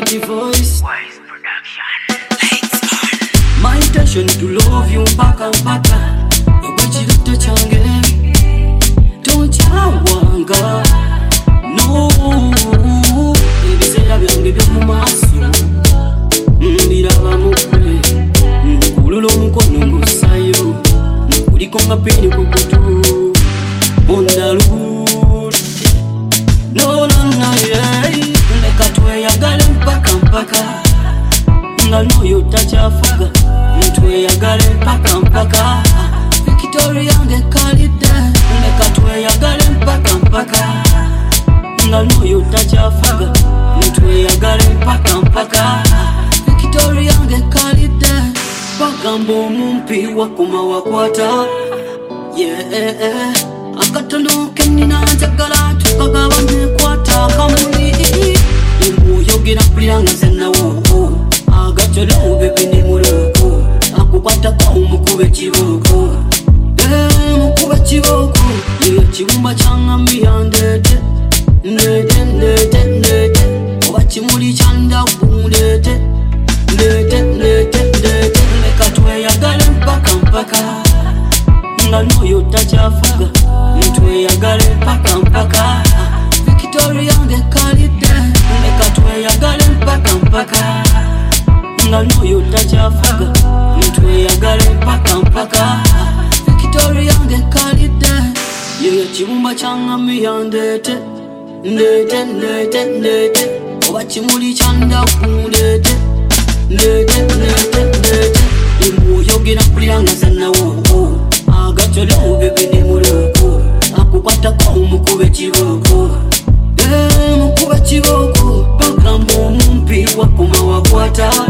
the voice. Wise production. Lights on. My intention to love you mpaka Wachirito change Tochawanga No Ebisera byange byomumaso Mbiraba mukwe Nkulula omukono ngusayo Nkuliko mapini kukutu Ondalude No yeah Leka tweyagale mpaka Nga noyo tachafuga Tweyagale mpaka Victoria ngekalide Leka tweyagale mpaka Nga noyo tachafuga Tweyagale mpaka Victoria ngekalide Bagambo mumpi wakuma wakwata Yeah Akatondo kenina njagala tukagabane kwata kamuli Imuyogera kulanga zenawo Agacholo bebe ni muloko Akukwata kwa umukube chiboko Mukube chiboko Iyo chibumba changa miyandete Nete Oba chimuli chanda kumulete Nete Leka tweyagale mpaka Nga noyo tachafuga Tweyagale mpaka Victoria ngekalide Leka tweyagale mpaka Nga noyo tachafuga Tweyagale mpaka Victoria ngekalide Yeyo chibumba changa miyandete Nete Oba chimuli chanda kumulete Nete Imuyogera kulanga zenawo Agacholo bebe ni muloko Akukwata kwa umukube chiboko Mukube chiboko Bagambo mumpi wakuma wakwata